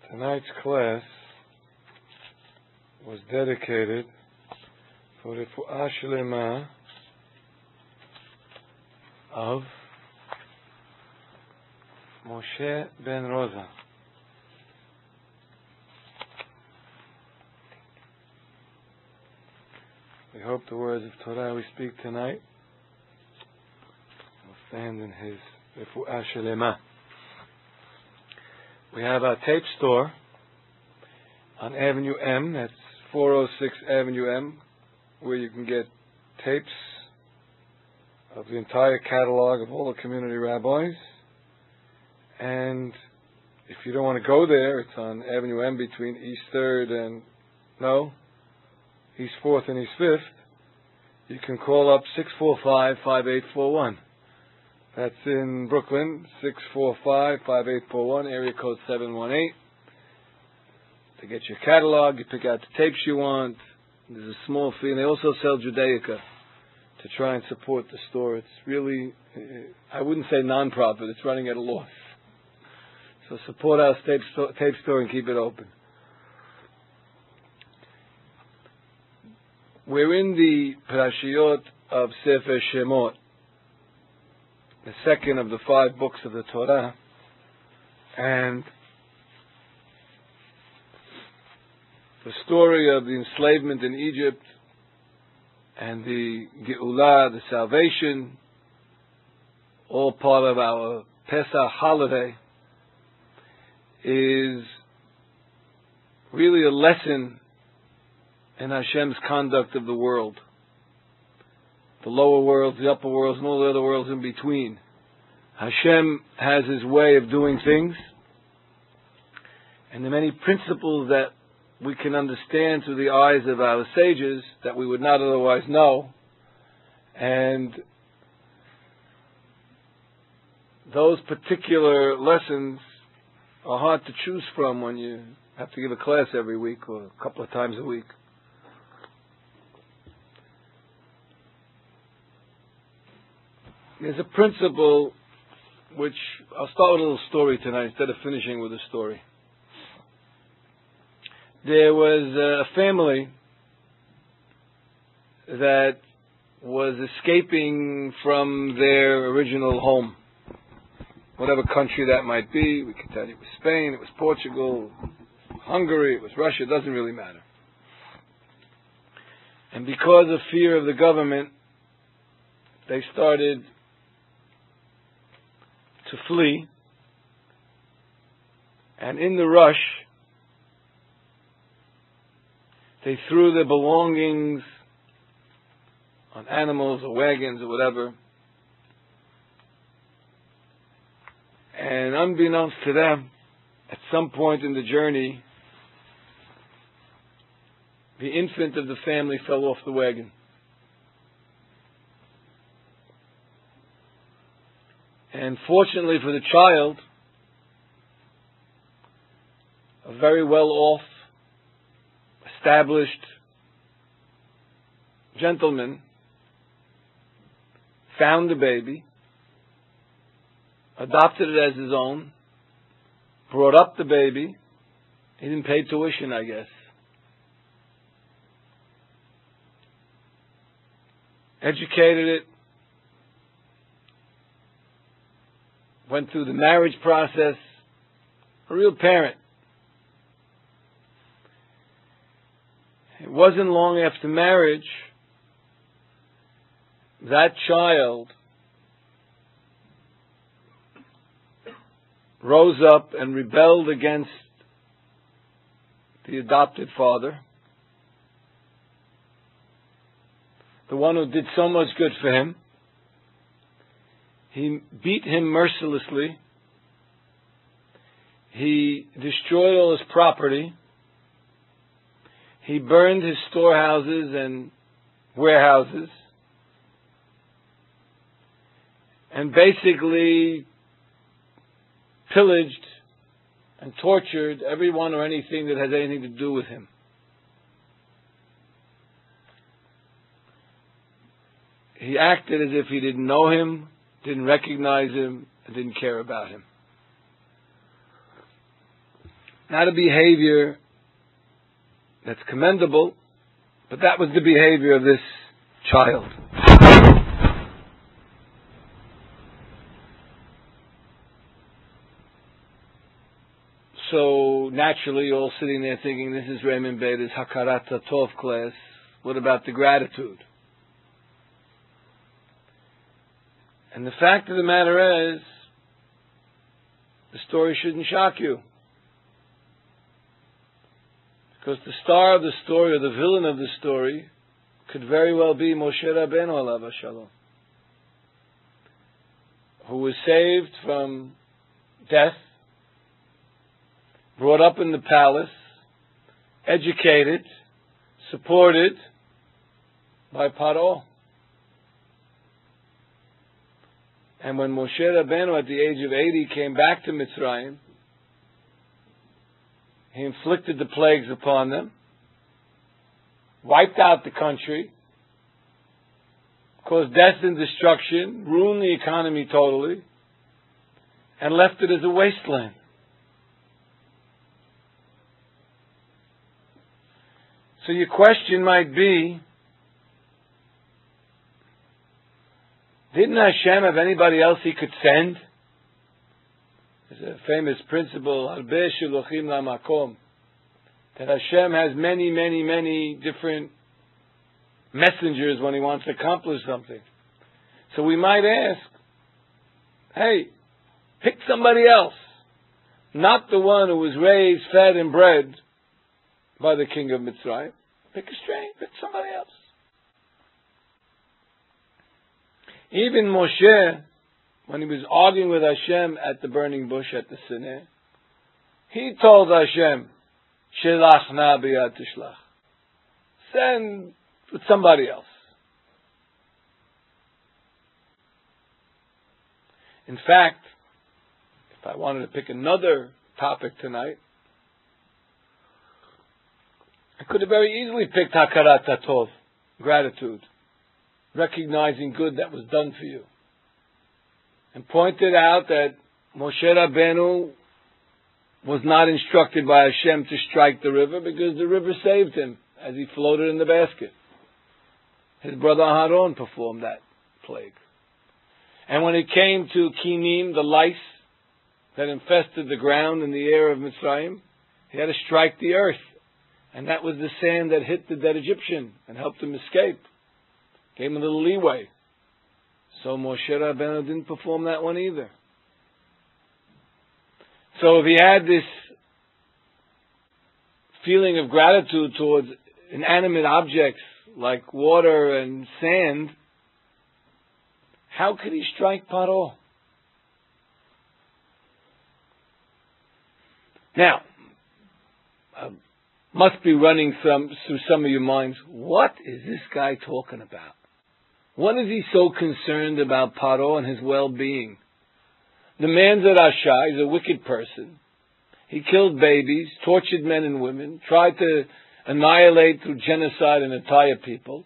Tonight's class was dedicated for Refuah Shlema of Moshe ben Rosa. We hope the words of Torah we speak tonight will stand in his Refuah Shlema. We have our tape store on Avenue M, that's 406 Avenue M, where you can get tapes of the entire catalog of all the community rabbis. And if you don't want to go there, it's on Avenue M between East 3rd East 4th and East 5th. You can call up 645-5841. That's in Brooklyn, 645-5841, area code 718. To get your catalog, you pick out the tapes you want. There's a small fee, and they also sell Judaica to try and support the store. It's really, I wouldn't say non-profit, it's running at a loss. So support our tape store and keep it open. We're in the Parashiyot of Sefer Shemot, the second of the 5 books of the Torah, and the story of the enslavement in Egypt and the Geulah, the salvation, all part of our Pesach holiday, is really a lesson in Hashem's conduct of the world. The lower worlds, the upper worlds, and all the other worlds in between. Hashem has His way of doing things, and the many principles that we can understand through the eyes of our sages that we would not otherwise know. And those particular lessons are hard to choose from when you have to give a class every week or a couple of times a week. There's a principle which, I'll start with a little story tonight instead of finishing with a story. There was a family that was escaping from their original home, whatever country that might be. We can tell you it was Spain, it was Portugal, Hungary, it was Russia, it doesn't really matter. And because of fear of the government, they started to flee, and in the rush they threw their belongings on animals or wagons or whatever, and unbeknownst to them, at some point in the journey, the infant of the family fell off the wagon. And fortunately for the child, a very well-off, established gentleman found the baby, adopted it as his own, brought up the baby. He didn't pay tuition, I guess. Educated it, went through the marriage process, a real parent. It wasn't long after marriage that child rose up and rebelled against the adopted father, the one who did so much good for him. He beat him mercilessly. He destroyed all his property. He burned his storehouses and warehouses. And basically pillaged and tortured everyone or anything that has anything to do with him. He acted as if he didn't know him, didn't recognize him, and didn't care about him. Not a behavior that's commendable, but that was the behavior of this child. So naturally, you're all sitting there thinking, this is Raymond Beta's Hakarat Tov class. What about the gratitude? And the fact of the matter is, the story shouldn't shock you. Because the star of the story, or the villain of the story, could very well be Moshe Rabbeinu alav shalom, who was saved from death, brought up in the palace, educated, supported by Paro. And when Moshe Rabbeinu, at the age of 80, came back to Mitzrayim, he inflicted the plagues upon them, wiped out the country, caused death and destruction, ruined the economy totally, and left it as a wasteland. So your question might be, didn't Hashem have anybody else he could send? There's a famous principle, Arbeh Shiluchim Lamakom, that Hashem has many, many, many different messengers when he wants to accomplish something. So we might ask, hey, pick somebody else, not the one who was raised, fed, and bred by the king of Mitzrayim. Pick a strain, pick somebody else. Even Moshe, when he was arguing with Hashem at the burning bush at the Sinai, he told Hashem, Shelach na biyad tishlach. Send with somebody else. In fact, if I wanted to pick another topic tonight, I could have very easily picked Hakarat Tov, gratitude, recognizing good that was done for you, and pointed out that Moshe Rabbeinu was not instructed by Hashem to strike the river because the river saved him as he floated in the basket. His brother Aaron performed that plague. And when it came to Kinim, the lice that infested the ground and the air of Mitzrayim, he had to strike the earth. And that was the sand that hit the dead Egyptian and helped him escape. Gave him a little leeway. So Moshe Rabbeinu didn't perform that one either. So if he had this feeling of gratitude towards inanimate objects like water and sand, how could he strike Paro? Now, must be running through some of your minds, what is this guy talking about? What is he so concerned about Paro and his well-being? The man's a Rasha, he's a wicked person. He killed babies, tortured men and women, tried to annihilate through genocide an entire people.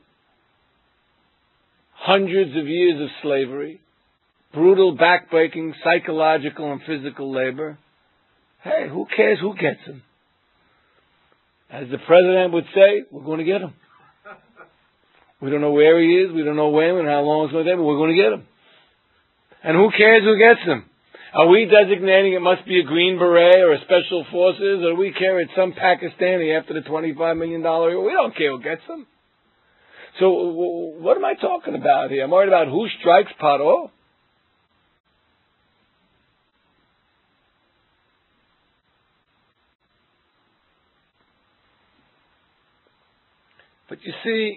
Hundreds of years of slavery, brutal, backbreaking, psychological and physical labor. Hey, who cares who gets him? As the president would say, we're going to get him. We don't know where he is, we don't know when and how long it's going to take, but we're going to get him. And who cares who gets him? Are we designating it must be a Green Beret or a Special Forces, or do we care it's some Pakistani after the $25 million? We don't care who gets him. So what am I talking about here? I'm worried about who strikes Paro. But you see,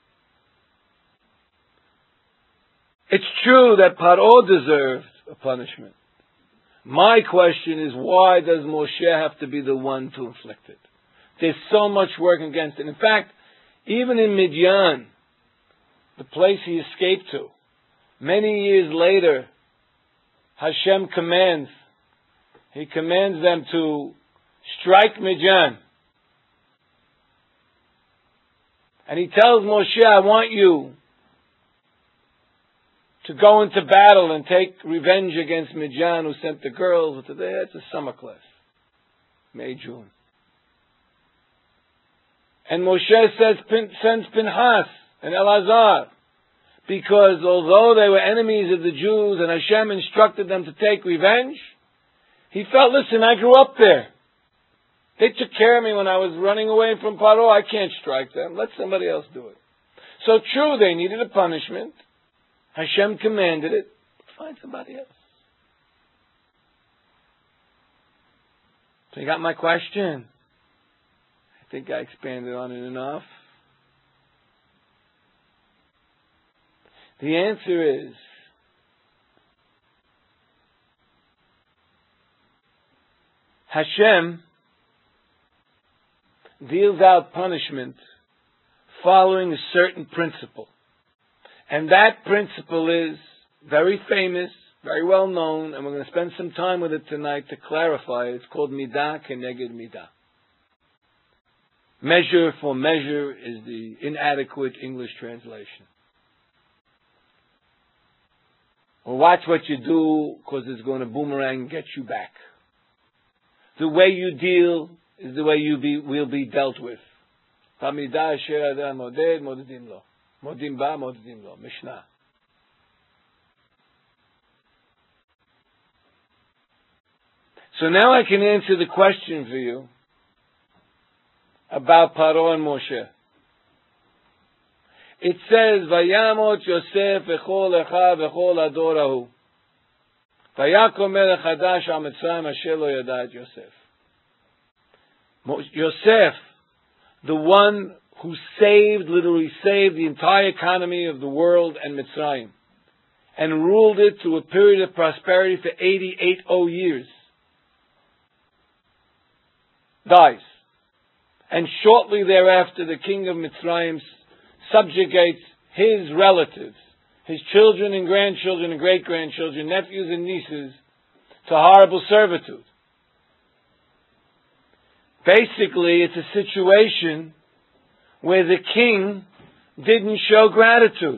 it's true that Paro deserved a punishment. My question is, why does Moshe have to be the one to inflict it? There's so much work against it. In fact, even in Midian, the place he escaped to, many years later, Hashem commands them to strike Midian. And he tells Moshe, I want you to go into battle and take revenge against Midian, who sent the girls. It's a summer class. May, June. And Moshe sends Pinchas and Elazar, because although they were enemies of the Jews and Hashem instructed them to take revenge, he felt, listen, I grew up there. They took care of me when I was running away from Paro. I can't strike them. Let somebody else do it. So true, they needed a punishment. Hashem commanded it. Find somebody else. So you got my question? I think I expanded on it enough. The answer is, Hashem deals out punishment following a certain principle. And that principle is very famous, very well known, and we're going to spend some time with it tonight to clarify it. It's called Midah Keneged Midah. Measure for measure is the inadequate English translation. Or watch what you do, because it's going to boomerang and get you back. The way you deal is the way will be dealt with. Mishnah. So now I can answer the question for you about Paro and Moshe. It says, Vayamot Yosef v'chol echa v'chol adorahu. Vayakom melech hadash ha'mitzrayim asher lo yada et Yosef. Yosef, the one who literally saved the entire economy of the world and Mitzrayim, and ruled it through a period of prosperity for 88 years, dies. And shortly thereafter, the king of Mitzrayim subjugates his relatives, his children and grandchildren and great-grandchildren, nephews and nieces, to horrible servitude. Basically, it's a situation where the king didn't show gratitude.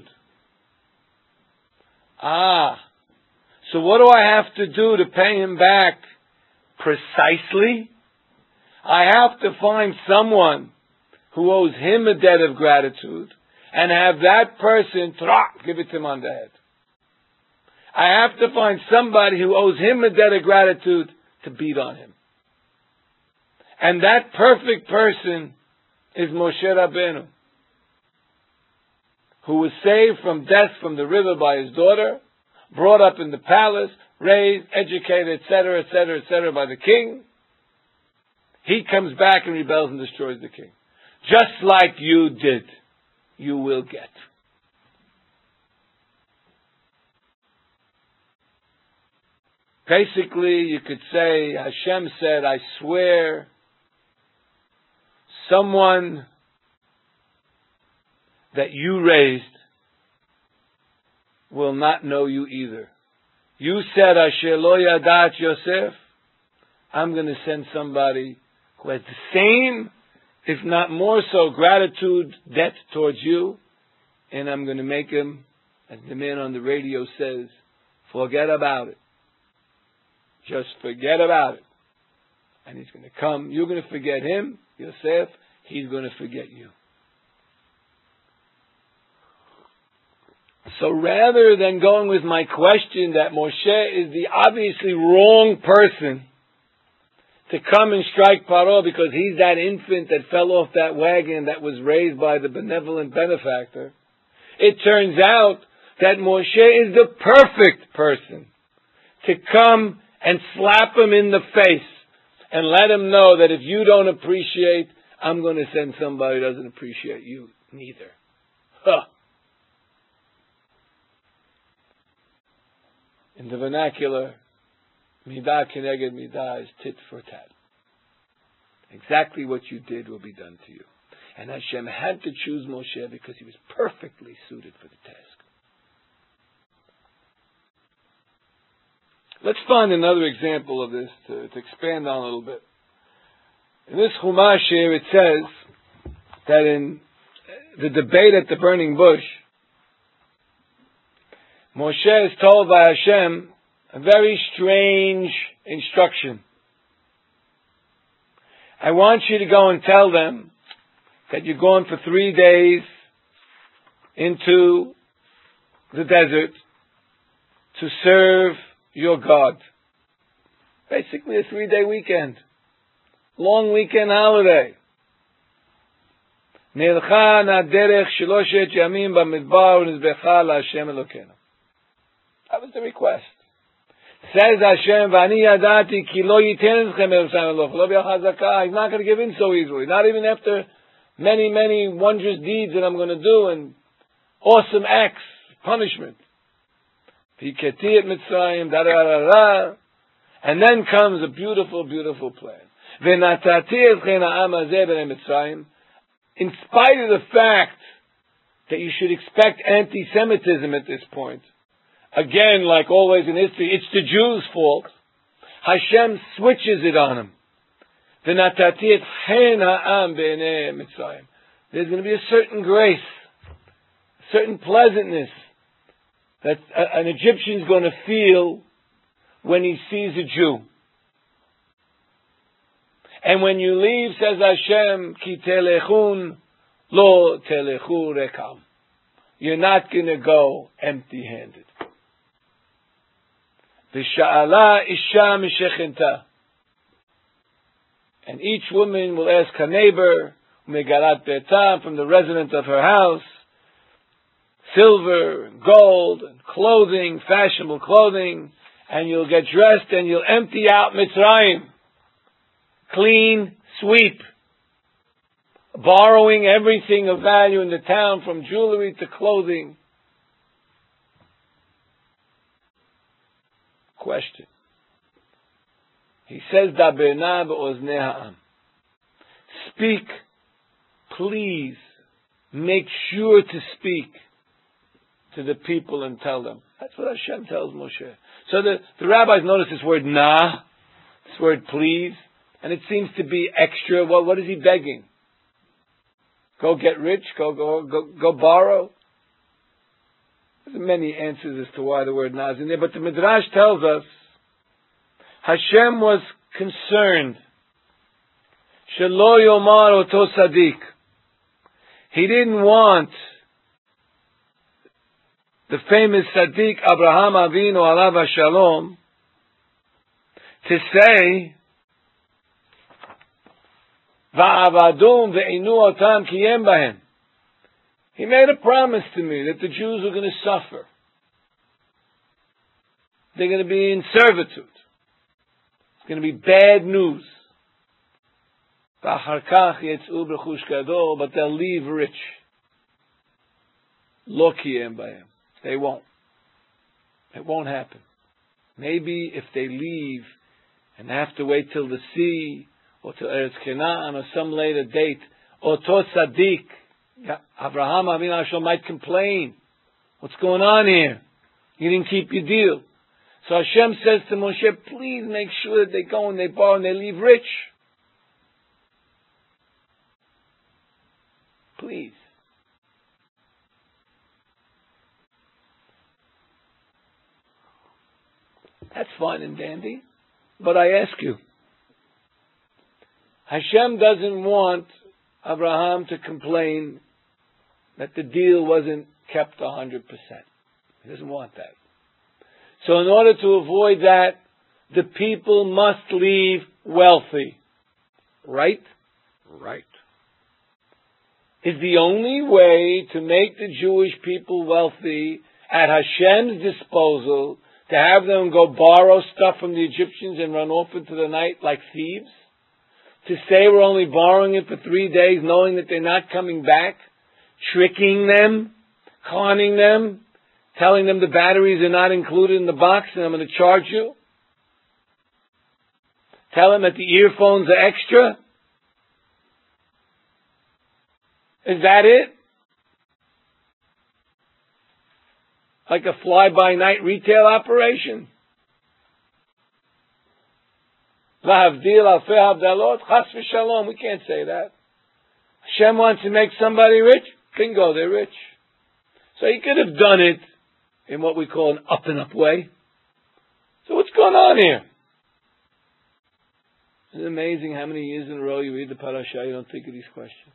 So what do I have to do to pay him back precisely? I have to find someone who owes him a debt of gratitude and have that person give it to him on the head. I have to find somebody who owes him a debt of gratitude to beat on him. And that perfect person is Moshe Rabbeinu, who was saved from death from the river by his daughter, brought up in the palace, raised, educated, etc., etc., etc., by the king. He comes back and rebels and destroys the king. Just like you did, you will get. Basically, you could say, Hashem said, I swear, someone that you raised will not know you either. You said, Asher lo yadat Yosef, I'm going to send somebody who has the same, if not more so, gratitude debt towards you, and I'm going to make him, as the man on the radio says, forget about it. Just forget about it. And he's going to come. You're going to forget him, Yosef. He's going to forget you. So rather than going with my question that Moshe is the obviously wrong person to come and strike Paro because he's that infant that fell off that wagon that was raised by the benevolent benefactor, it turns out that Moshe is the perfect person to come and slap him in the face and let him know that if you don't appreciate, I'm going to send somebody who doesn't appreciate you neither. In the vernacular, Midah Keneged Midah is tit for tat. Exactly what you did will be done to you. And Hashem had to choose Moshe because he was perfectly suited for the task. Let's find another example of this to expand on a little bit. In this Chumash here, it says that in the debate at the burning bush, Moshe is told by Hashem a very strange instruction. I want you to go and tell them that you're going for 3 days into the desert to serve your God. Basically a 3-day weekend. Long weekend holiday. Nilcha naderech sheloshet yamim b'midbar u'nizbecha la'Hashem Elokeinu. That was the request. Says Hashem, V'ani yadati ki lo yiten eschem Yerushalayim lo b'chazaka. He's not going to give in so easily. Not even after many, many wondrous deeds that I'm going to do and awesome acts, punishment. Piketi et Mitzrayim, da-da-da-da. And then comes a beautiful, beautiful plan. V'natati eschem ha'am hazeh b'nei Mitzrayim. In spite of the fact that you should expect anti-Semitism at this point, again, like always in history, it's the Jews' fault. Hashem switches it on them. There's going to be a certain grace, a certain pleasantness that an Egyptian's going to feel when he sees a Jew. And when you leave, says Hashem, ki telechun lo telechu rekam. You're not going to go empty-handed. V'sha'ala isha mishechinta. And each woman will ask her neighbor, megarat betam, from the resident of her house, silver, and gold, and clothing, fashionable clothing, and you'll get dressed and you'll empty out Mitzrayim. Clean sweep. Borrowing everything of value in the town, from jewelry to clothing. Question. He says, Daberna be'oznei ha'am. Speak, please, make sure to speak to the people and tell them. That's what Hashem tells Moshe. So the rabbis notice this word na, this word please, and it seems to be extra. What is he begging? Go get rich? Go borrow? There's many answers as to why the word na is in there, but the Midrash tells us Hashem was concerned. Shelo yomar oto sadik. He didn't want the famous Sadiq Abraham Avinu alav hashalom to say Va'avadum ve'inu otam kiyem bahem. He made a promise to me that the Jews are going to suffer. They're going to be in servitude. It's going to be bad news. V'achar kach yetz'u b'chush gadol, but they'll leave rich. Lo kiyem bahem. They won't. It won't happen. Maybe if they leave and have to wait till the sea, or to Eretz Canaan, or some later date, or to Sadiq, Abraham Avinu Hashem might complain. What's going on here? You didn't keep your deal. So Hashem says to Moshe, please make sure that they go and they borrow and they leave rich. Please. That's fine and dandy. But I ask you, Hashem doesn't want Abraham to complain that the deal wasn't kept 100%. He doesn't want that. So in order to avoid that, the people must leave wealthy. Right? Right. Is the only way to make the Jewish people wealthy at Hashem's disposal to have them go borrow stuff from the Egyptians and run off into the night like thieves? To say we're only borrowing it for 3 days, knowing that they're not coming back, tricking them, conning them, telling them the batteries are not included in the box and I'm going to charge you. Tell them that the earphones are extra. Is that it? Like a fly-by-night retail operation? Lahavdil alfei havdalot, chas v'shalom. We can't say that. Hashem wants to make somebody rich. Bingo, they're rich. So he could have done it in what we call an up-and-up way. So what's going on here? Isn't it amazing how many years in a row you read the parasha, you don't think of these questions?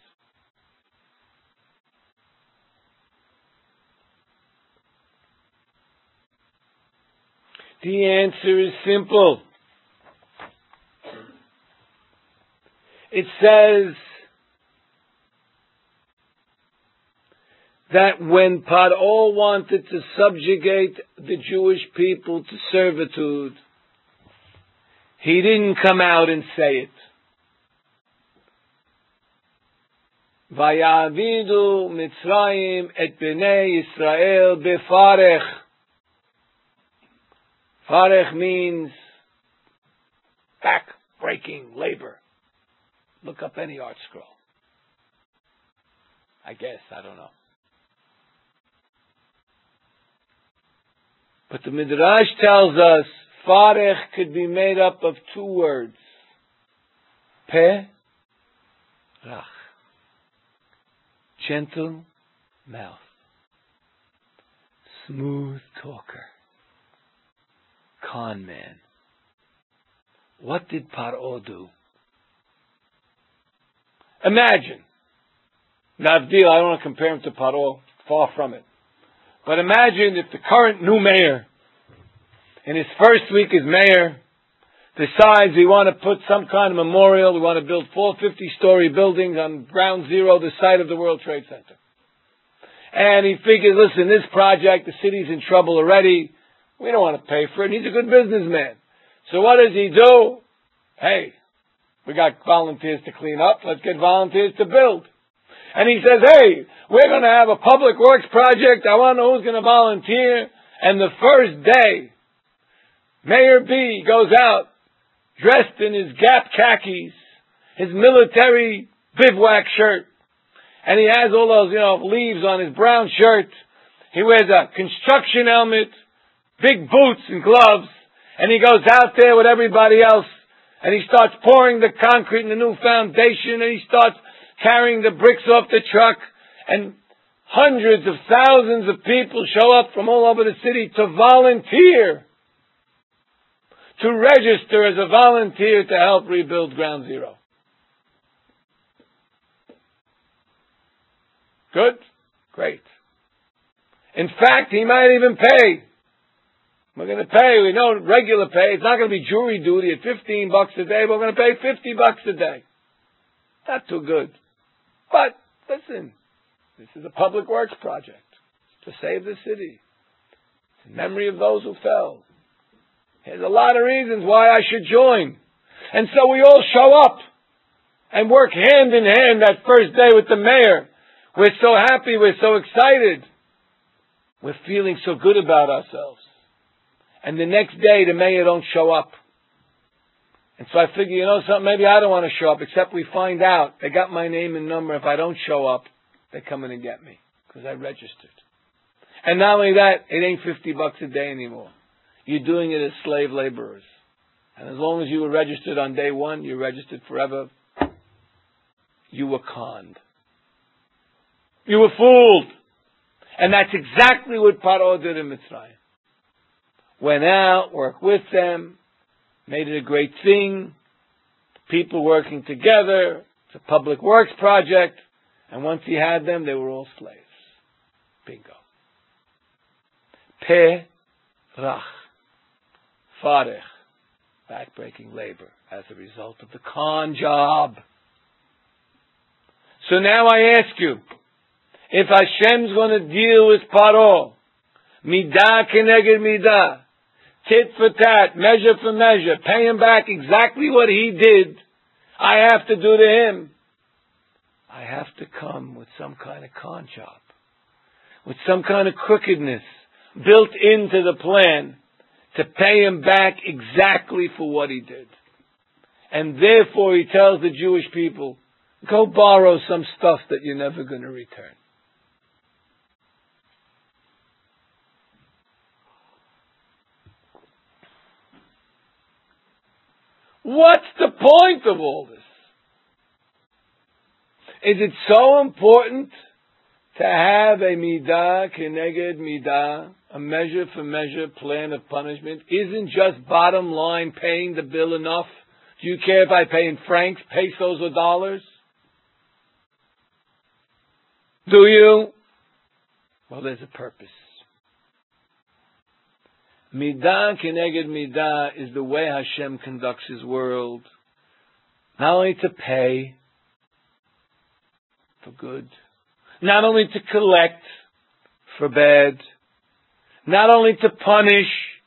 The answer is simple. It says that when Paro wanted to subjugate the Jewish people to servitude, he didn't come out and say it. Vayavidu Mitzrayim et bnei Yisrael befarech. Farech means back-breaking labor. Look up any art scroll. I guess, I don't know. But the Midrash tells us Farech could be made up of two words. Pe, Rach. Gentle mouth. Smooth talker. Con man. What did Paro do? Imagine. Navdil, I don't want to compare him to Paro, far from it. But imagine if the current new mayor, in his first week as mayor, decides we want to put some kind of memorial, we want to build 450-story buildings on Ground Zero, the site of the World Trade Center. And he figures, listen, this project, the city's in trouble already, we don't want to pay for it, he's a good businessman. So what does he do? Hey, we got volunteers to clean up, let's get volunteers to build. And he says, hey, we're going to have a public works project, I want to know who's going to volunteer. And the first day, Mayor B goes out, dressed in his Gap khakis, his military bivouac shirt, and he has all those, leaves on his brown shirt. He wears a construction helmet, big boots and gloves, and he goes out there with everybody else, and he starts pouring the concrete in the new foundation, and he starts carrying the bricks off the truck, and hundreds of thousands of people show up from all over the city to volunteer, to register as a volunteer to help rebuild Ground Zero. Good? Great. In fact, he might even pay. We're going to pay, we know regular pay, it's not going to be jury duty at $15 a day, but we're going to pay $50 a day. Not too good. But, listen, this is a public works project to save the city. In memory of those who fell. There's a lot of reasons why I should join. And so we all show up and work hand in hand that first day with the mayor. We're so happy, we're so excited. We're feeling so good about ourselves. And the next day the mayor don't show up. And so I figure, you know something, maybe I don't want to show up, except we find out they got my name and number. If I don't show up, they're coming to get me because I registered. And not only that, it ain't $50 a day anymore. You're doing it as slave laborers. And as long as you were registered on day one, you're registered forever. You were conned. You were fooled. And that's exactly what Paro did in Mitzrayim. Went out, worked with them, made it a great thing. People working together. It's a public works project. And once he had them, they were all slaves. Bingo. Pe Rach. Farech. Backbreaking labor as a result of the con job. So now I ask you, if Hashem's going to deal with Paro, midah keneged midah, tit for tat, measure for measure, pay him back exactly what he did, I have to do to him. I have to come with some kind of con job, with some kind of crookedness built into the plan to pay him back exactly for what he did. And therefore he tells the Jewish people, go borrow some stuff that you're never going to return. What's the point of all this? Is it so important to have a midah keneged midah, a measure for measure plan of punishment? Isn't just bottom line paying the bill enough? Do you care if I pay in francs, pesos, or dollars? Do you? Well, there's a purpose. Midah keneged midah is the way Hashem conducts His world. Not only to pay for good, not only to collect for bad, not only to punish,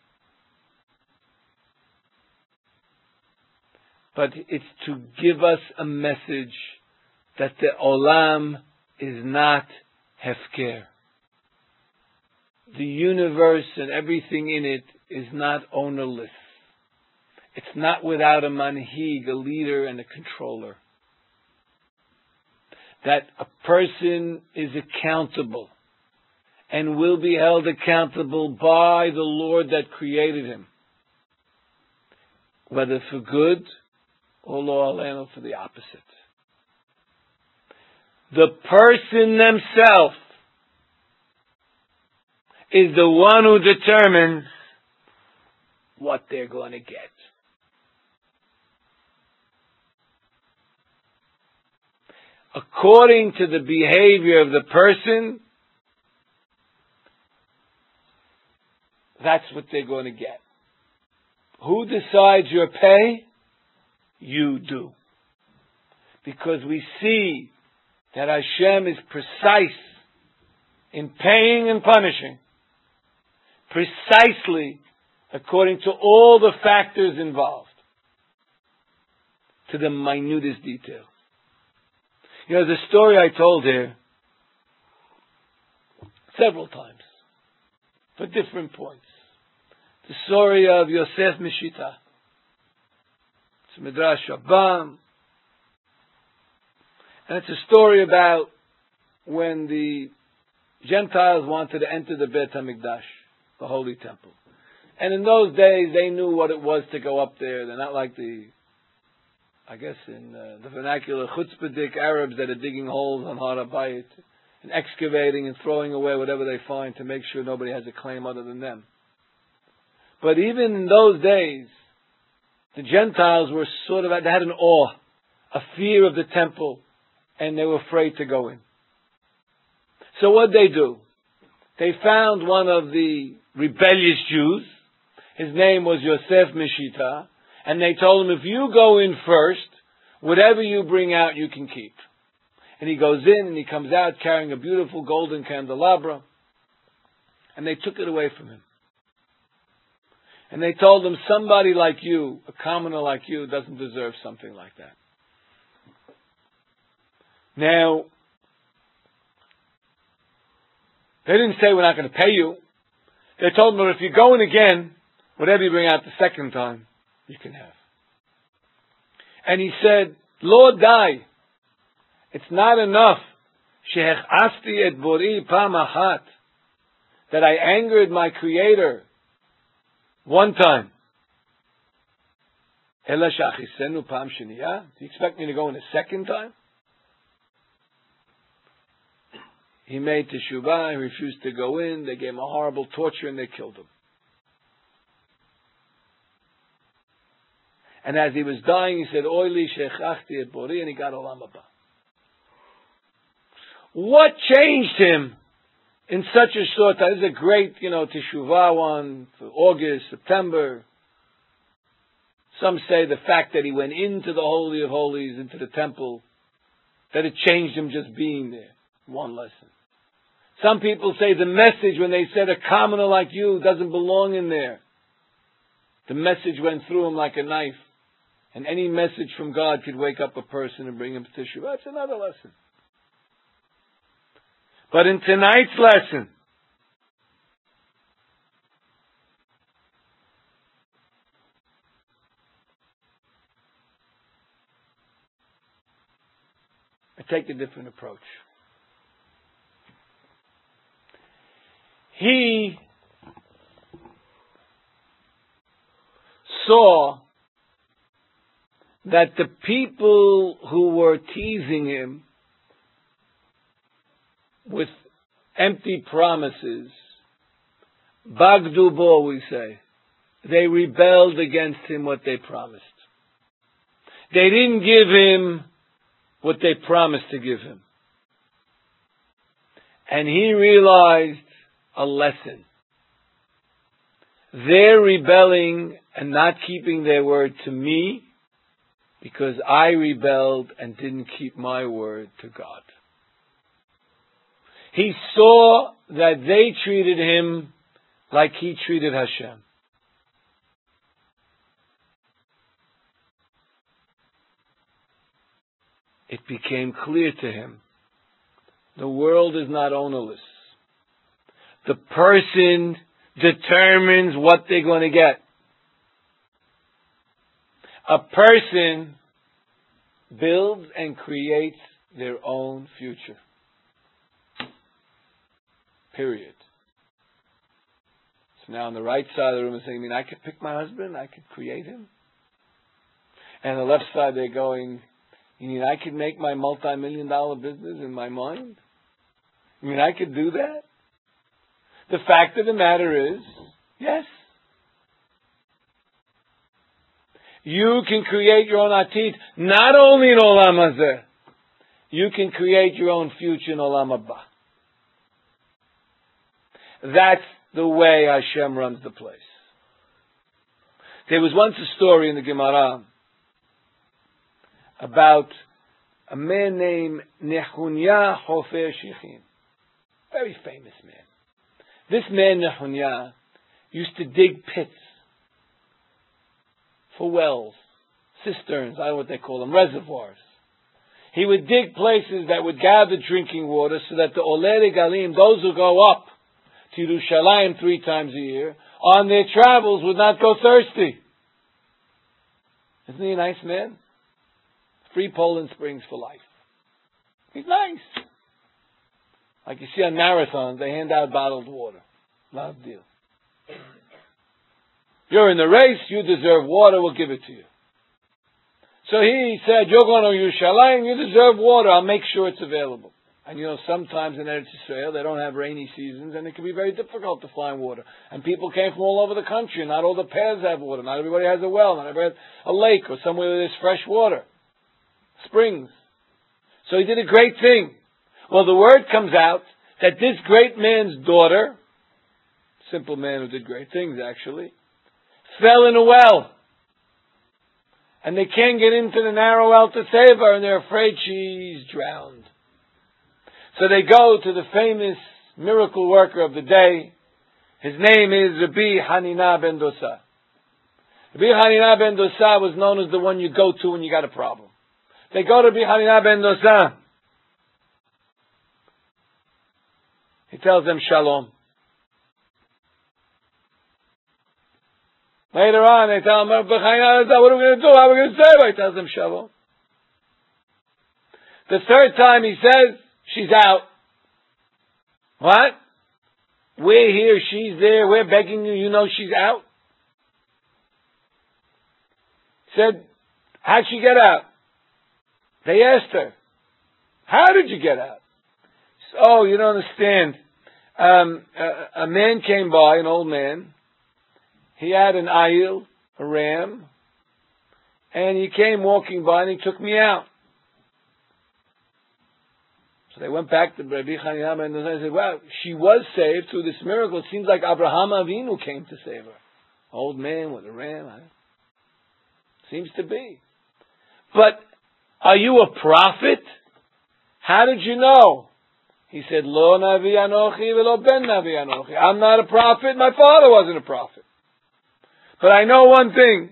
but it's to give us a message that the olam is not hefker. The universe and everything in it is not ownerless. It's not without a manhig, a leader and a controller. That a person is accountable and will be held accountable by the Lord that created him, whether for good or lo aleno for the opposite. The person themselves is the one who determines what they're going to get. According to the behavior of the person, that's what they're going to get. Who decides your pay? You do. Because we see that Hashem is precise in paying and punishing, precisely according to all the factors involved, to the minutest detail. You know, the story I told here several times for different points. The story of Yosef Mishita. It's Midrash Rabbah. And it's a story about when the Gentiles wanted to enter the Beit HaMikdash, the Holy Temple. And in those days, they knew what it was to go up there. They're not like the in the vernacular, chutzpahdik Arabs that are digging holes on Har HaBayit and excavating and throwing away whatever they find to make sure nobody has a claim other than them. But even in those days, the Gentiles were they had an awe, a fear of the temple, and they were afraid to go in. So what did they do? They found one of the rebellious Jews. His name was Yosef Mishita. And they told him, if you go in first, whatever you bring out, you can keep. And he goes in and he comes out carrying a beautiful golden candelabra. And they took it away from him. And they told him, somebody like you, a commoner like you, doesn't deserve something like that. Now, they didn't say we're not going to pay you. They told him, if you go in again, whatever you bring out the second time, you can have. And he said, Lord, die. It's not enough. Shehechasti et bori pam achat. That I angered my Creator one time. Ela shachisenu pam sheniyah. Do you expect me to go in a second time? He made teshuvah. He refused to go in. They gave him a horrible torture and they killed him. And as he was dying, he said, Oili shechachti et bori, and he got olam haba. What changed him in such a short time? This is a great, teshuvah one for August, September. Some say the fact that he went into the Holy of Holies, into the temple, that it changed him just being there. One lesson. Some people say the message when they said a commoner like you doesn't belong in there. The message went through him like a knife. And any message from God could wake up a person and bring him to teshuvah. That's another lesson. But in tonight's lesson, I take a different approach. He saw that the people who were teasing him with empty promises, Bagdu bo, we say, they rebelled against him what they promised. They didn't give him what they promised to give him. And he realized a lesson. They're rebelling and not keeping their word to me because I rebelled and didn't keep my word to God. He saw that they treated him like he treated Hashem. It became clear to him, the world is not ownerless. The person determines what they're going to get. A person builds and creates their own future. Period. So now on the right side of the room is saying, I mean, I could pick my husband, I could create him. And on the left side they're going, you mean I could make my multi-million-dollar business in my mind? You mean I could do that? The fact of the matter is, yes. You can create your own atid, not only in Olam Hazeh. You can create your own future in Olam Haba. That's the way Hashem runs the place. There was once a story in the Gemara about a man named Nehunya Hofer Shichin. Very famous man. This man, Nehunya, used to dig pits for wells, cisterns, I don't know what they call them, reservoirs. He would dig places that would gather drinking water so that the Olei Galim, those who go up to Yerushalayim 3 times a year, on their travels would not go thirsty. Isn't he a nice man? Free Poland Springs for life. He's nice. Like you see on marathons, they hand out bottled water. Not a deal. You're in the race, you deserve water, we'll give it to you. So he said, you're going to Yerushalayim, you deserve water, I'll make sure it's available. And sometimes in Eretz Yisrael, they don't have rainy seasons, and it can be very difficult to find water. And people came from all over the country, and not all the paths have water. Not everybody has a well, not everybody has a lake, or somewhere where there's fresh water. Springs. So he did a great thing. Well, the word comes out that this great man's daughter, simple man who did great things actually, fell in a well. And they can't get into the narrow well to save her, and they're afraid she's drowned. So they go to the famous miracle worker of the day. His name is Rabbi Hanina ben Dosa. Rabbi Hanina ben Dosa was known as the one you go to when you got a problem. They go to Rabbi Hanina ben Dosa. He tells them shalom. Later on, they tell him, what are we going to do? How are we going to save her? He tells them shalom. The third time he says, she's out. What? We're here, she's there, we're begging you, you know she's out. He said, how'd she get out? They asked her, how did you get out? She said, oh, you don't understand. A man came by, an old man. He had an ayil, a ram, and he came walking by and he took me out. So they went back to Rabbi Hanina and they said, wow, she was saved through this miracle. It seems like Abraham Avinu came to save her. Old man with a ram. Seems to be. But are you a prophet? How did you know? He said, Lo Navi Anochi velo ben Navi Anochi. I'm not a prophet. My father wasn't a prophet. But I know one thing.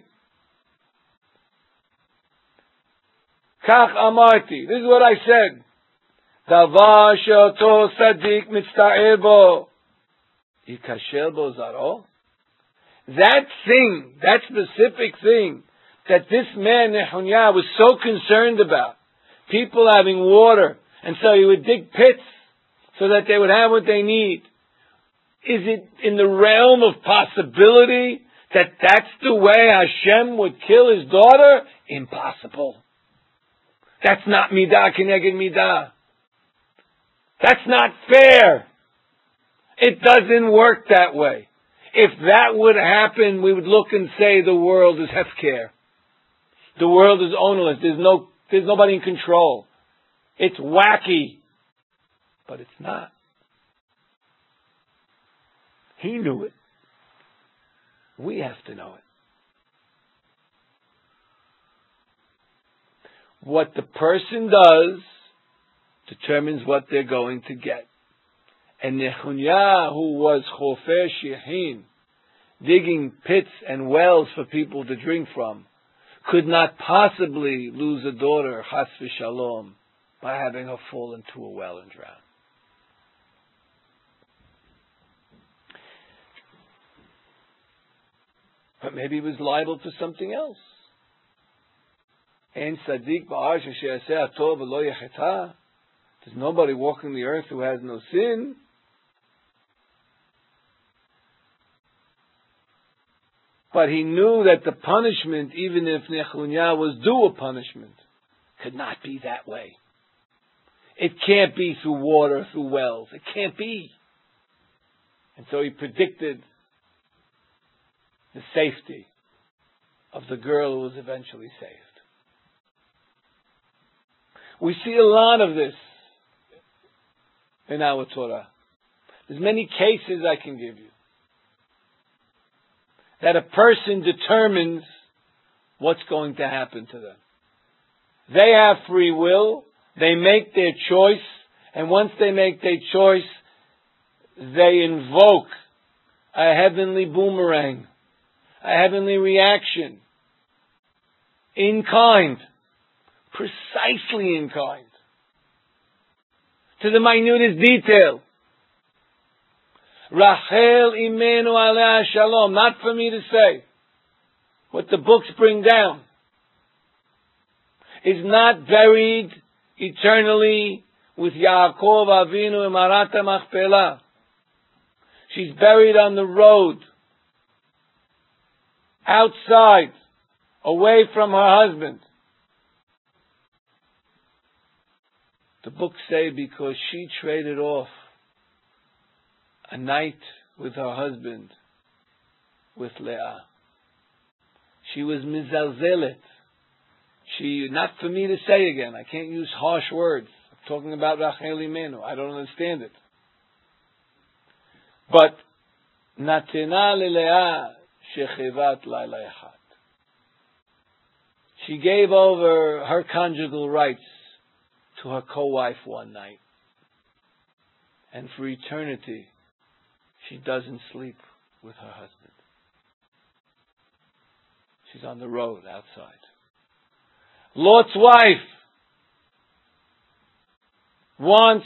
Kach amarti. This is what I said. Davar she'oto sadik mitzta'er bo. Yikasher bo zaro. That thing, that specific thing, that this man, Nehunya, was so concerned about, people having water, and so he would dig pits so that they would have what they need. Is it in the realm of possibility that that's the way Hashem would kill his daughter? Impossible. That's not midah keneged midah. That's not fair. It doesn't work that way. If that would happen, we would look and say the world is hefker. The world is ownerless. There's nobody in control. It's wacky. But it's not. He knew it. We have to know it. What the person does determines what they're going to get. And Nehemiah, who was Chofer Shihin, digging pits and wells for people to drink from, could not possibly lose a daughter, Chas v'Shalom, by having her fall into a well and drown. But maybe he was liable for something else. Ein tzaddik ba'ar she'yaseh hatov v'lo yechetah. There's nobody walking the earth who has no sin. But he knew that the punishment, even if Nehemiah was due a punishment, could not be that way. It can't be through water, through wells. It can't be. And so he predicted the safety of the girl who was eventually saved. We see a lot of this in our Torah. There's many cases I can give you. That a person determines what's going to happen to them. They have free will. They make their choice. And once they make their choice, they invoke a heavenly boomerang, a heavenly reaction in kind, precisely in kind, to the minutest detail. Rachel imenu aleh shalom, not for me to say. What the books bring down is not buried eternally with Yaakov Avinu in Marat HaMachpelah. She's buried on the road, outside, away from her husband. The books say because she traded off a night with her husband, with Leah. She was mizalzelet. She, not for me to say again, I can't use harsh words. I'm talking about Rachel Imenu. I don't understand it. But, natena leLeah shechevat laila echad. She gave over her conjugal rights to her co-wife one night. And for eternity, she doesn't sleep with her husband. She's on the road outside. Lot's wife wants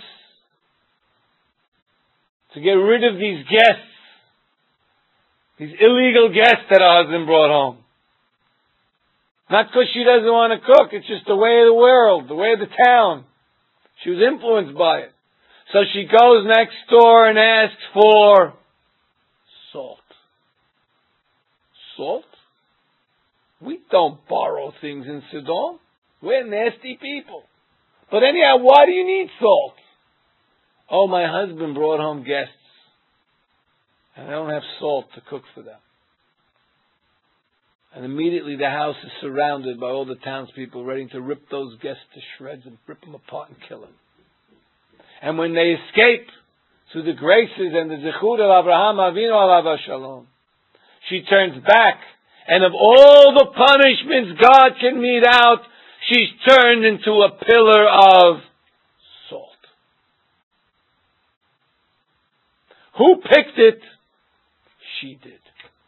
to get rid of these guests, these illegal guests that her husband brought home. Not because she doesn't want to cook, it's just the way of the world, the way of the town. She was influenced by it. So she goes next door and asks for salt. Salt? We don't borrow things in Sidon. We're nasty people. But anyhow, why do you need salt? Oh, my husband brought home guests. And I don't have salt to cook for them. And immediately the house is surrounded by all the townspeople ready to rip those guests to shreds and rip them apart and kill them. And when they escape through the graces and the zechut of Abraham Avinu alav shalom, she turns back, and of all the punishments God can mete out, she's turned into a pillar of salt. Who picked it? She did.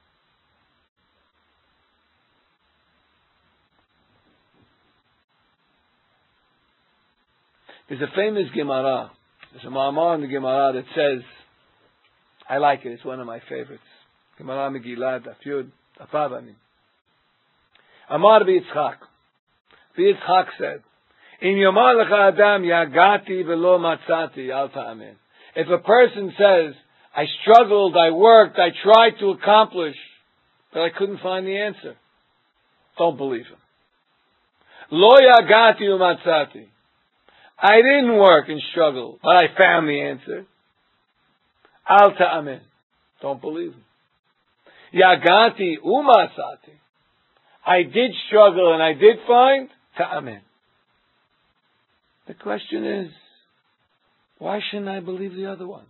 There's a famous Gemara. There's a Ma'amar in the Gemara that says, I like it, it's one of my favorites. Gemara Megillah, Daf Yud, Daf Vav, Amar B'Yitzchak. B'Yitzchak said, In Yomar Lecha Adam Yagati V'lo Matzati Al Ta'amen. If a person says, I struggled, I worked, I tried to accomplish, but I couldn't find the answer, don't believe him. Lo Yagati U'Matzati. I didn't work and struggle, but I found the answer. Al ta'amen. Don't believe him. Yagati umasati. I did struggle and I did find ta'amin. The question is, why shouldn't I believe the other ones?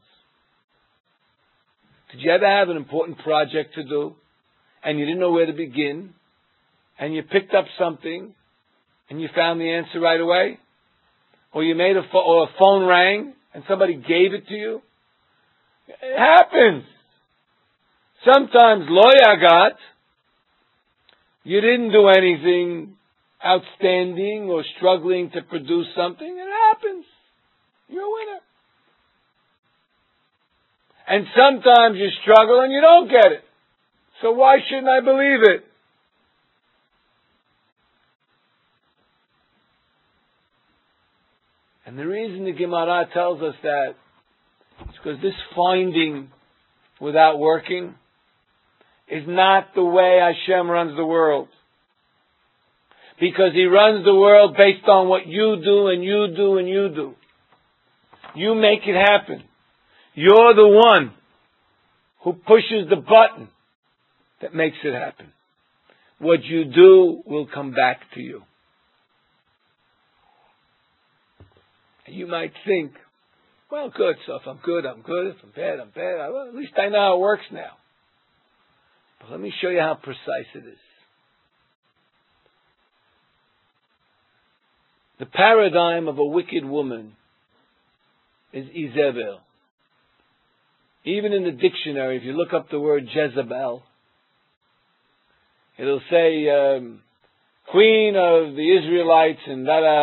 Did you ever have an important project to do and you didn't know where to begin and you picked up something and you found the answer right away? Or you made or a phone rang and somebody gave it to you? It happens. Sometimes lo yagat, you didn't do anything outstanding or struggling to produce something. It happens. You're a winner. And sometimes you struggle and you don't get it. So why shouldn't I believe it? And the reason the Gemara tells us that is because this finding without working is not the way Hashem runs the world. Because He runs the world based on what you do and you do and you do. You make it happen. You're the one who pushes the button that makes it happen. What you do will come back to you. And you might think, well, good, so if I'm good, I'm good. If I'm bad, I'm bad. Well, at least I know how it works now. But let me show you how precise it is. The paradigm of a wicked woman is Izebel. Even in the dictionary, if you look up the word Jezebel, it'll say Queen of the Israelites in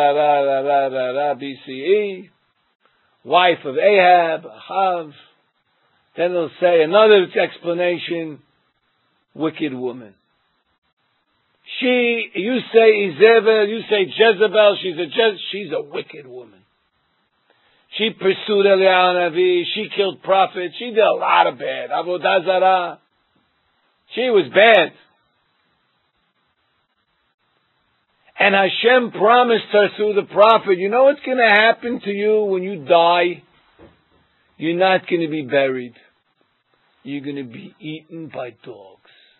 BCE, wife of Ahab, Ahav. Then it'll say another explanation, wicked woman. You say Izebel, you say Jezebel, she's a wicked woman. She pursued Eliyahu Navi, she killed prophets, she did a lot of bad. Avodah Zarah. She was bad. And Hashem promised her through the prophet, you know what's going to happen to you when you die? You're not going to be buried. You're going to be eaten by dogs.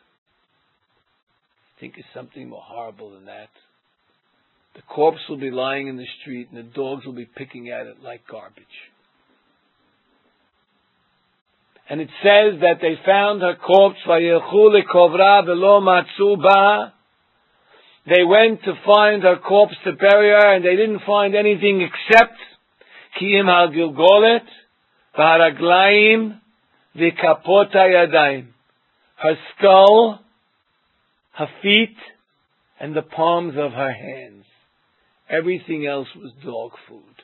Think of something more horrible than that. The corpse will be lying in the street and the dogs will be picking at it like garbage. And it says that they found her corpse, vayelchu lekovra velo matzu ba. They went to find her corpse to bury her and they didn't find anything except ki'im ha'gilgolet v'haraglaim v'kapot ha'yadayim. Her skull, her feet, and the palms of her hands. Everything else was dog food.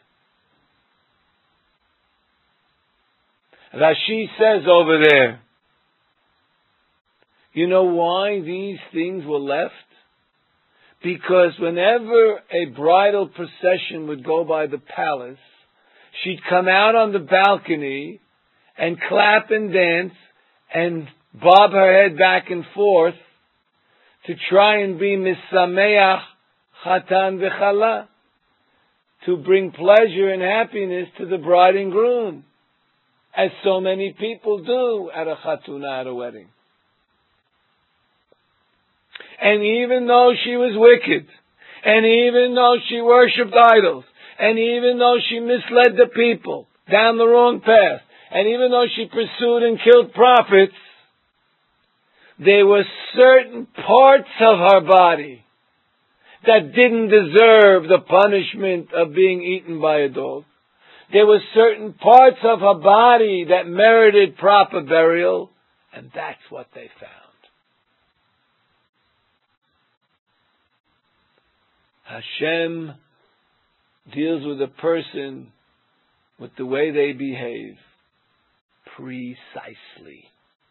Rashi says over there, you know why these things were left? Because whenever a bridal procession would go by the palace, she'd come out on the balcony and clap and dance and bob her head back and forth to try and be misameach Chatan v'chala, to bring pleasure and happiness to the bride and groom, as so many people do at a chatuna, at a wedding. And even though she was wicked, and even though she worshipped idols, and even though she misled the people down the wrong path, and even though she pursued and killed prophets, there were certain parts of her body that didn't deserve the punishment of being eaten by a dog. There were certain parts of her body that merited proper burial, and that's what they found. Hashem deals with a person with the way they behave precisely.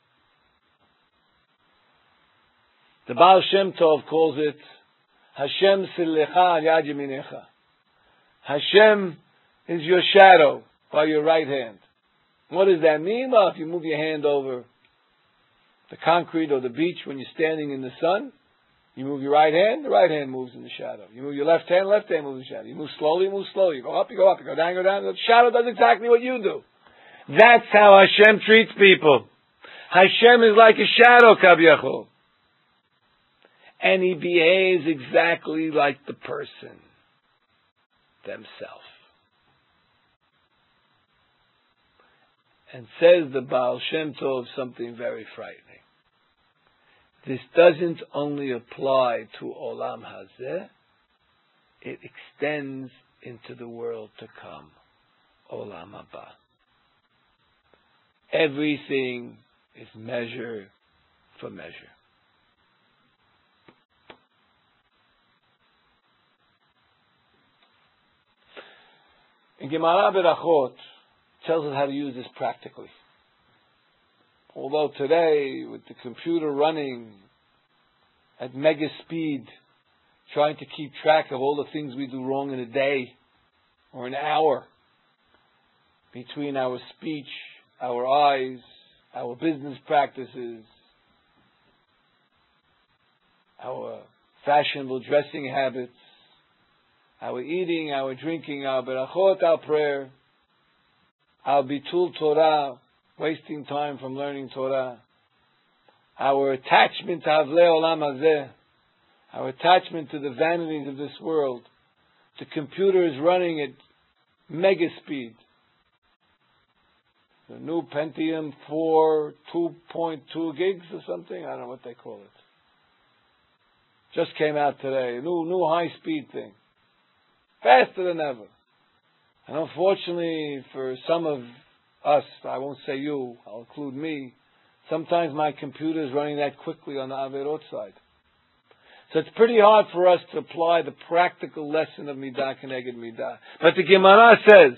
The Baal Shem Tov calls it Hashem Silecha al Yad Yeminecha. Hashem is your shadow by your right hand. What does that mean? Well, if you move your hand over the concrete or the beach when you're standing in the sun, you move your right hand, the right hand moves in the shadow. You move your left hand moves in the shadow. You move slowly, you go up, you go up, you go down, The shadow does exactly what you do. That's how Hashem treats people. Hashem is like a shadow, Kaviyachol. and he behaves exactly like the person themselves. And says the Baal Shem Tov something very frightening. This doesn't only apply to Olam Hazeh, it extends into the world to come, Olam Haba. Everything is measure for measure. In Gemara Berachot tells us how to use this practically. Although today, with the computer running at mega speed, trying to keep track of all the things we do wrong in a day or an hour, between our speech, our eyes, our business practices, our fashionable dressing habits, our eating, our drinking, our berachot, our prayer, our bitul Torah, wasting time from learning Torah, our attachment to Havlei Olam Hazeh, our attachment to the vanities of this world. The computer is running at mega speed. The new Pentium 4 2.2 gigs or something, I don't know what they call it. Just came out today, a new high-speed thing. Faster than ever. And unfortunately for some of us, I won't say you, I'll include me, sometimes my computer is running that quickly on the Averot side. So it's pretty hard for us to apply the practical lesson of Midah Keneged Midah. But the Gemara says,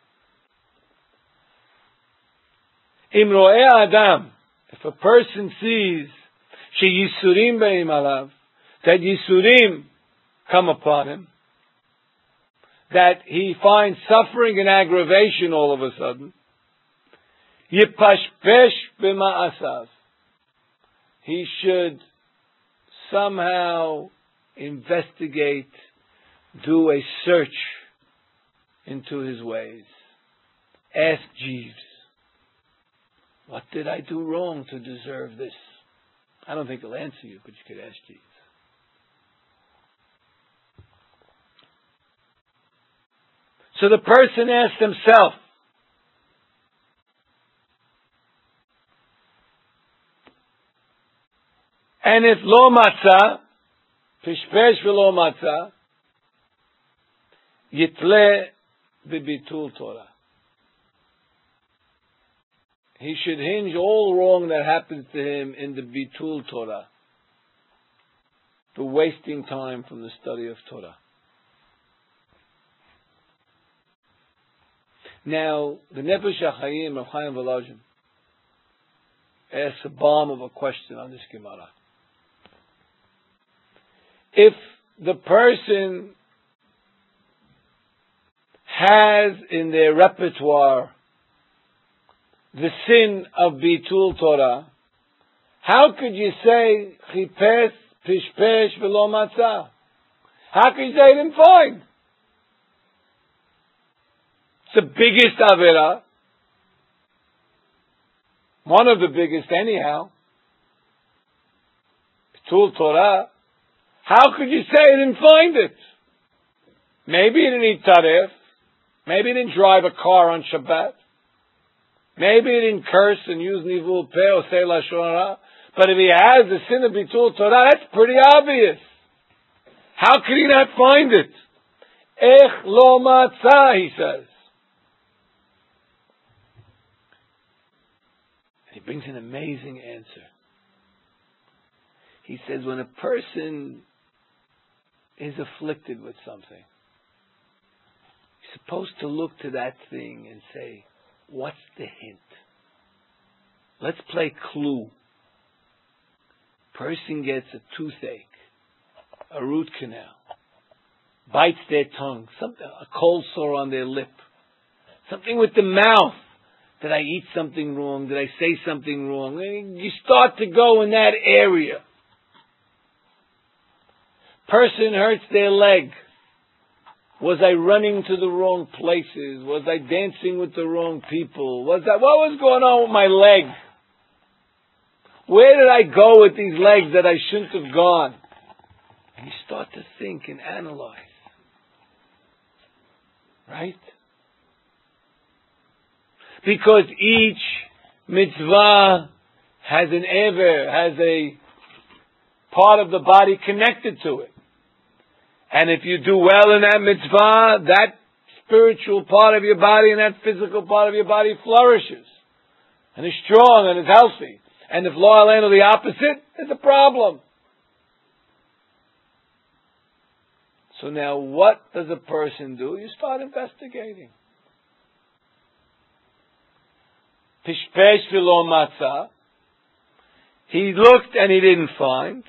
Im ro'eh Adam, if a person sees she Yisurim be'im alav, that Yisurim come upon him, that he finds suffering and aggravation all of a sudden, Yipashpesh b'ma'asav, he should somehow investigate, do a search into his ways. Ask Jeeves, what did I do wrong to deserve this? I don't think he'll answer you, but you could ask Jeeves. So the person asks himself, and if lo matzah, pishpesh v'lo matzah, yitle b'bitul Torah. He should hinge all wrong that happens to him in the bitul Torah, the wasting time from the study of Torah. Now, the Nefesh HaChaim of Chaim Volozhin asks a bomb of a question on this Gemara. If the person has in their repertoire the sin of Bitul Torah, how could you say Chipes, Pishpesh, V'lo Matzah? How could you say he didn't find? It's the biggest Avera. One of the biggest anyhow. Bitul Torah. How could you say he didn't find it? Maybe he didn't eat taref. Maybe he didn't drive a car on Shabbat. Maybe he didn't curse and use nivul peh or say lashon hara. But if he has the sin of bitul Torah, that's pretty obvious. How could he not find it? Ech lo matzah, he says. He brings an amazing answer. He says when a person is afflicted with something, you're supposed to look to that thing and say, what's the hint? Let's play Clue. Person gets a toothache, a root canal, bites their tongue, something, a cold sore on their lip, something with the mouth. Did I eat something wrong? Did I say something wrong? You start to go in that area. Person hurts their leg. Was I running to the wrong places? Was I dancing with the wrong people? What was going on with my leg? Where did I go with these legs that I shouldn't have gone? And you start to think and analyze. Right? Because each mitzvah has an ever, has a part of the body connected to it. And if you do well in that mitzvah, that spiritual part of your body and that physical part of your body flourishes. And is strong and is healthy. And if lo aleinu the opposite, it's a problem. So now what does a person do? You start investigating. Pishpesh v'lo matzah. He looked and he didn't find.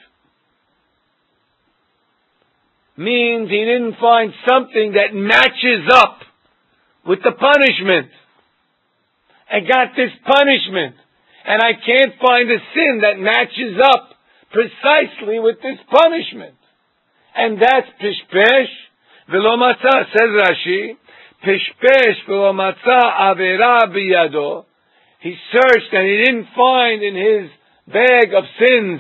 Means he didn't find something that matches up with the punishment. I got this punishment. And I can't find a sin that matches up precisely with this punishment. And that's pishpesh v'lo matzah. Says Rashi, pishpesh v'lo matzah avera biyado. He searched and he didn't find in his bag of sins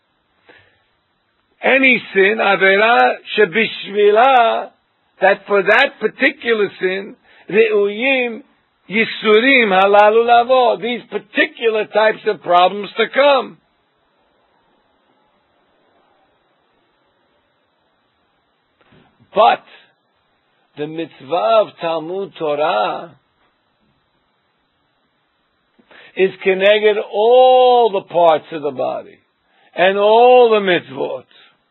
any sin, avera shebishvila, that for that particular sin, re'uyim yisurim halalu lavo, these particular types of problems to come. But the mitzvah of Talmud Torah is connected all the parts of the body and all the mitzvot.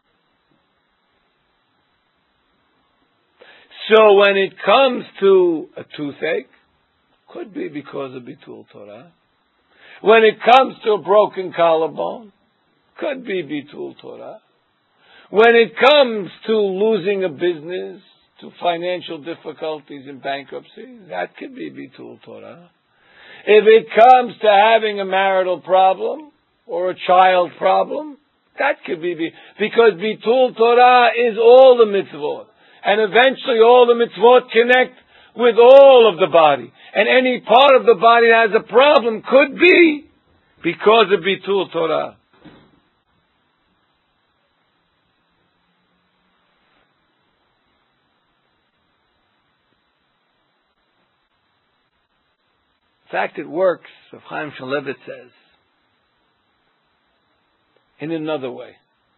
So when it comes to a toothache, could be because of Bitul Torah. When it comes to a broken collarbone, could be Bitul Torah. When it comes to losing a business, to financial difficulties and bankruptcy, that could be Bitul Torah. If it comes to having a marital problem or a child problem, that could be because Bitul Torah is all the mitzvot. And eventually all the mitzvot connect with all of the body. And any part of the body that has a problem could be because of Bitul Torah. In fact, it works, Rav Chaim Shmulevitz says, in another way.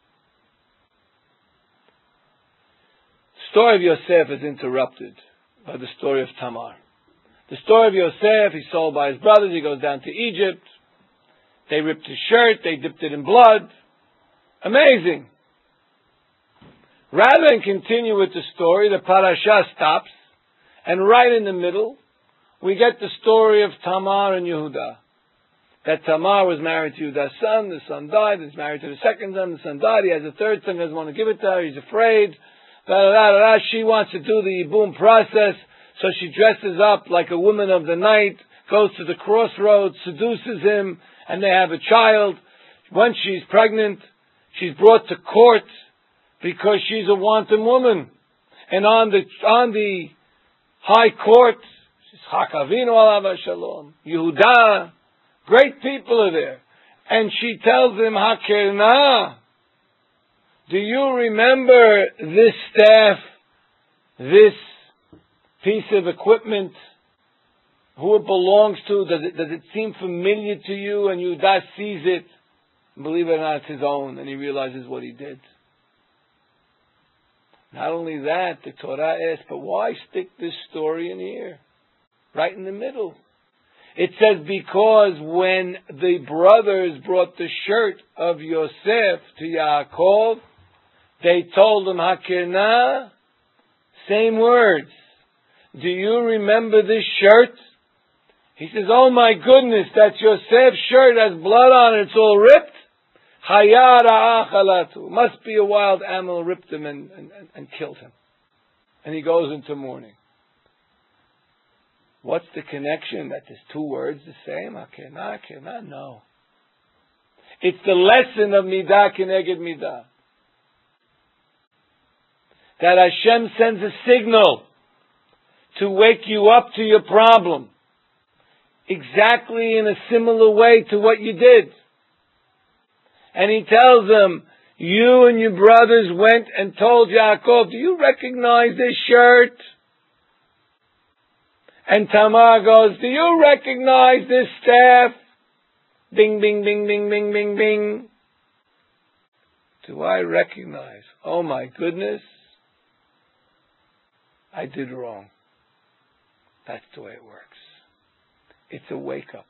The story of Yosef is interrupted by the story of Tamar. The story of Yosef, he's sold by his brothers, he goes down to Egypt, they ripped his shirt, they dipped it in blood. Amazing. Rather than continue with the story, the parasha stops, and right in the middle, we get the story of Tamar and Yehuda. That Tamar was married to Yehuda's son, the son died, he's married to the second son, the son died, he has a third son, doesn't want to give it to her, he's afraid. She wants to do the Yibum process, so she dresses up like a woman of the night, goes to the crossroads, seduces him, and they have a child. Once she's pregnant, she's brought to court because she's a wanton woman. And on the high court, Yitzchak Avinu alav shalom, Yehuda, great people are there. And she tells him, Hakerna, do you remember this staff, this piece of equipment, who it belongs to? Does it seem familiar to you? And Yehuda sees it. Believe it or not, it's his own, and he realizes what he did. Not only that, the Torah asks, but why stick this story in here? Right in the middle. It says because when the brothers brought the shirt of Yosef to Yaakov, they told him, Hakirna, same words. Do you remember this shirt? He says, oh my goodness, that's Yosef's shirt, has blood on it, it's all ripped. Hayara achalatu. Must be a wild animal ripped him and killed him. And he goes into mourning. What's the connection? That there's two words the same? Hakirna, Hakirna? No. It's the lesson of Midah Keneged Midah. That Hashem sends a signal to wake you up to your problem. Exactly in a similar way to what you did. And He tells them, You and your brothers went and told Yaakov, do you recognize this shirt? And Tamar goes, do you recognize this staff? Bing, bing, bing, bing, bing, bing, bing. Do I recognize? Oh my goodness. I did wrong. That's the way it works. It's a wake-up.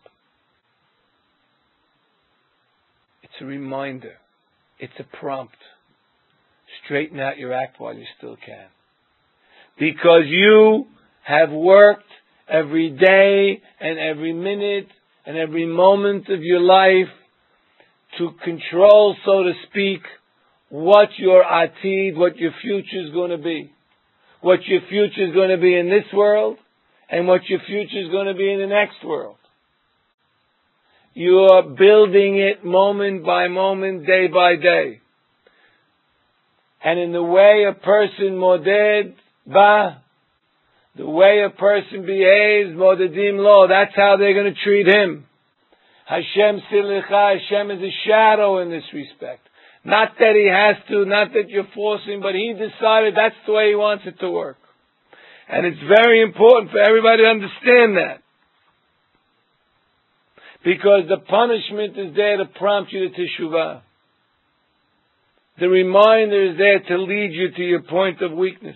It's a reminder. It's a prompt. Straighten out your act while you still can. Because you have worked every day and every minute and every moment of your life to control, so to speak, what your atid, what your future is going to be. What your future is going to be in this world and what your future is going to be in the next world. You are building it moment by moment, day by day. And in the way a person moded ba, the way a person behaves, modedim lo, that's how they're going to treat him. Hashem silicha, Hashem is a shadow in this respect. Not that he has to, not that you're forcing, but he decided that's the way he wants it to work. And it's very important for everybody to understand that. Because the punishment is there to prompt you to teshuvah. The reminder is there to lead you to your point of weakness.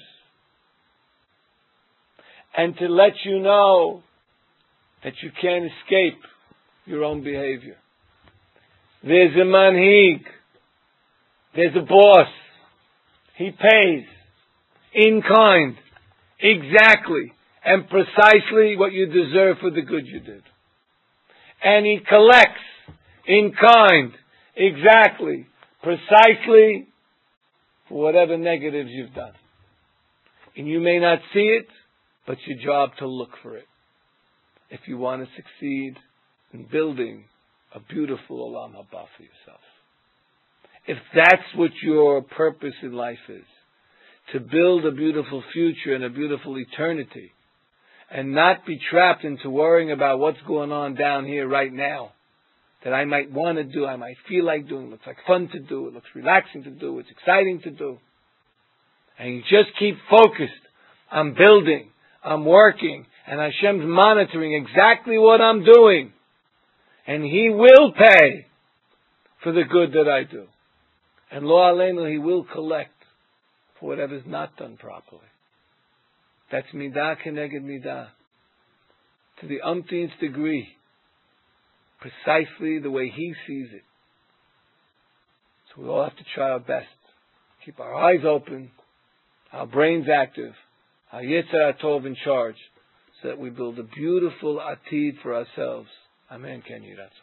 And to let you know that you can't escape your own behavior. There's a manhig. There's a boss. He pays in kind, exactly and precisely what you deserve for the good you did. And he collects in kind, exactly, precisely for whatever negatives you've done. And you may not see it, but it's your job to look for it. If you want to succeed in building a beautiful Olam Haba for yourself. If that's what your purpose in life is, to build a beautiful future and a beautiful eternity, and not be trapped into worrying about what's going on down here right now, that I might want to do, I might feel like doing, it looks like fun to do, it looks relaxing to do, it's exciting to do. And you just keep focused. I'm building, I'm working, and Hashem's monitoring exactly what I'm doing. And He will pay for the good that I do. And lo aleinu, He will collect for whatever's not done properly. That's midah keneged midah. To the umpteenth degree. Precisely the way He sees it. So we all have to try our best. Keep our eyes open, our brains active, our Yetzer HaTov in charge, so that we build a beautiful atid for ourselves. Amen. Ken Yiratzon.